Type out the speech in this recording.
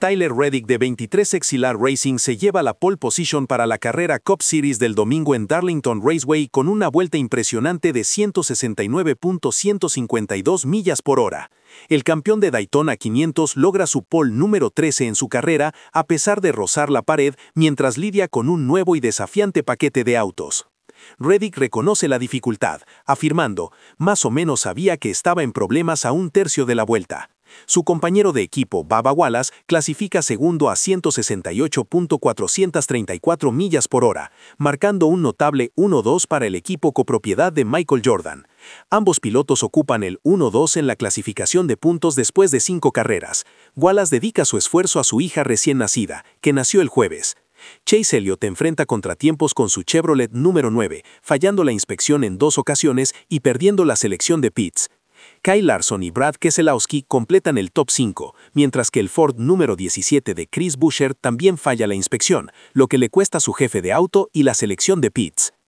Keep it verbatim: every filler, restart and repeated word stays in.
Tyler Reddick de veintitrés Exilar Racing se lleva la pole position para la carrera Cup Series del domingo en Darlington Raceway con una vuelta impresionante de ciento sesenta y nueve punto ciento cincuenta y dos millas por hora. El campeón de Daytona quinientos logra su pole número trece en su carrera a pesar de rozar la pared mientras lidia con un nuevo y desafiante paquete de autos. Reddick reconoce la dificultad, afirmando, más o menos sabía que estaba en problemas a un tercio de la vuelta. Su compañero de equipo, Bubba Wallace, clasifica segundo a ciento sesenta y ocho punto cuatrocientas treinta y cuatro millas por hora, marcando un notable uno dos para el equipo copropiedad de Michael Jordan. Ambos pilotos ocupan el uno dos en la clasificación de puntos después de cinco carreras. Wallace dedica su esfuerzo a su hija recién nacida, que nació el jueves. Chase Elliott enfrenta contratiempos con su Chevrolet número nueve, fallando la inspección en dos ocasiones y perdiendo la selección de pits. Kyle Larson y Brad Keselowski completan el top cinco, mientras que el Ford número diecisiete de Chris Buescher también falla la inspección, lo que le cuesta su jefe de auto y la selección de pits.